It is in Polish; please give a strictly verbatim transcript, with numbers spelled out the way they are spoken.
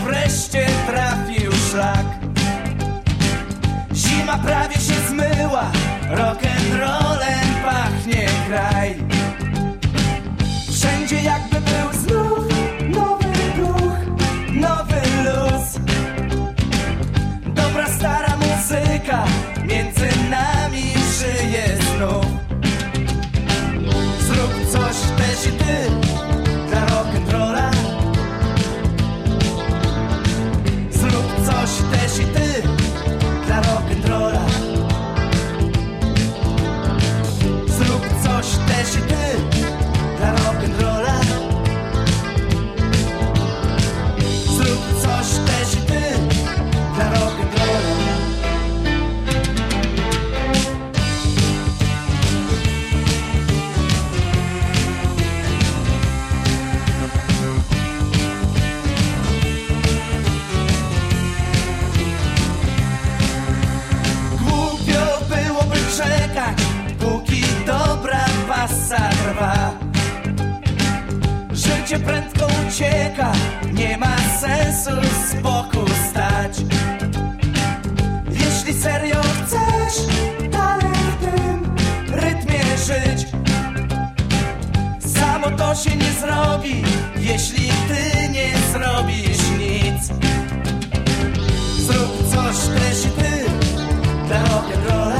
wreszcie trafił szlak. Zima prawie się zmyła, rock'n'rollem pachnie kraj. Wszędzie jakby był znów nowy duch, nowy luz. Dobra stara muzyka między nami żyje znów. Zrób coś też i ty dla rock'n'rolla. Zrób coś też i ty dla rock'n'rolla. Zrób coś też i ty dla rock'n'rolla. Zrób coś też i ty dla rock'n'rolla. Głupio byłoby czekać, póki dobra pasa trwa. Życie prędko ucieka, nie ma sensu z boku stać. Jeśli serio chcesz dalej w tym rytmie żyć, samo to się nie zrobi, jeśli ty nie zrobisz nic. Zrób coś też i ty dla rock'n'rolla.